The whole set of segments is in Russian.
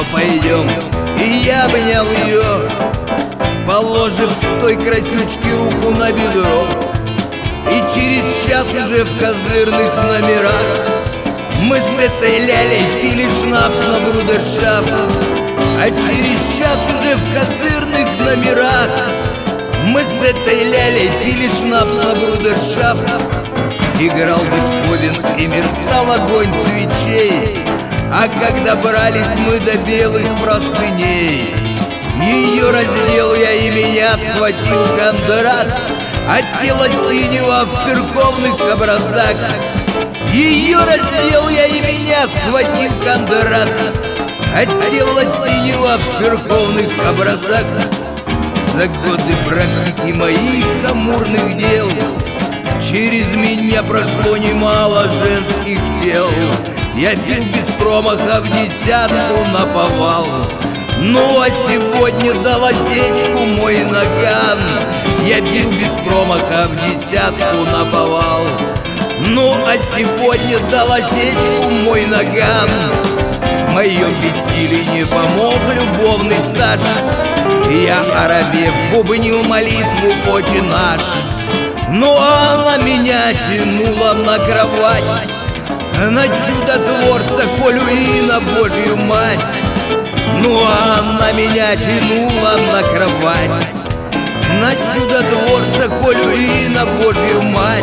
пойдем. И я обнял ее, положив той красючке руку на бедро. И через час уже в козырных номерах мы с этой лялей пили шнапс на брудершафт. А через час уже в козырных номерах мы с этой лялей пили шнапс на брудершафт. Играл Бетховен и мерцал огонь свечей. А когда брались мы до белых простыней, ее раздел я и меня схватил Кондрат от тела синего в церковных образах. Ее раздел я и меня схватил Кондрат от тела синего в церковных образах. За годы практики моих амурных дел через меня прошло немало женских тел. Я бил без промаха в десятку наповал. Ну а сегодня дал осечку мой наган. Я бил без промаха в десятку наповал. Ну а сегодня дал осечку мой наган. В моем бессилии не помог любовный стаж. Я, оробев, бубнил молитву «Отче наш». Ну а она меня тянула на кровать, на чудотворца Колю и на Божью мать. Ну а она меня тянула на кровать, на чудотворца Колю и на Божью мать.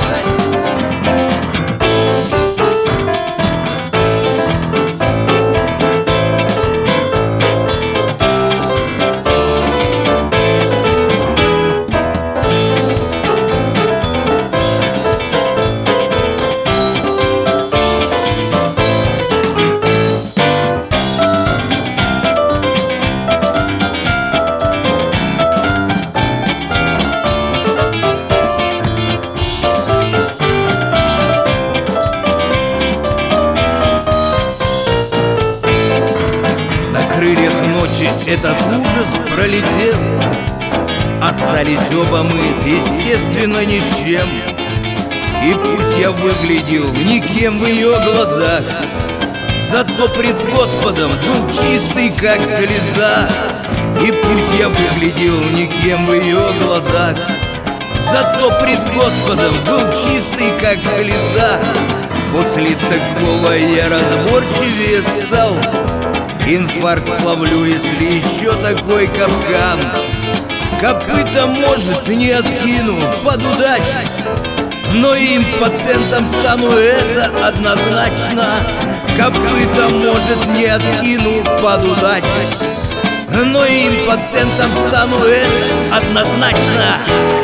На крыльях ночи этот ужас пролетел. Остались оба мы, естественно, ни с чем. И пусть я выглядел никем в ее глазах, зато пред Господом был чистый, как слеза. И пусть я выглядел никем в ее глазах, зато пред Господом был чистый, как слеза. После такого я разборчивее стал. Инфаркт словлю, если еще такой капкан. Копыта, может, не откину под удачу, но импотентом стану, это однозначно. Копыта, может, не откину под удачу, но импотентом стану, это однозначно.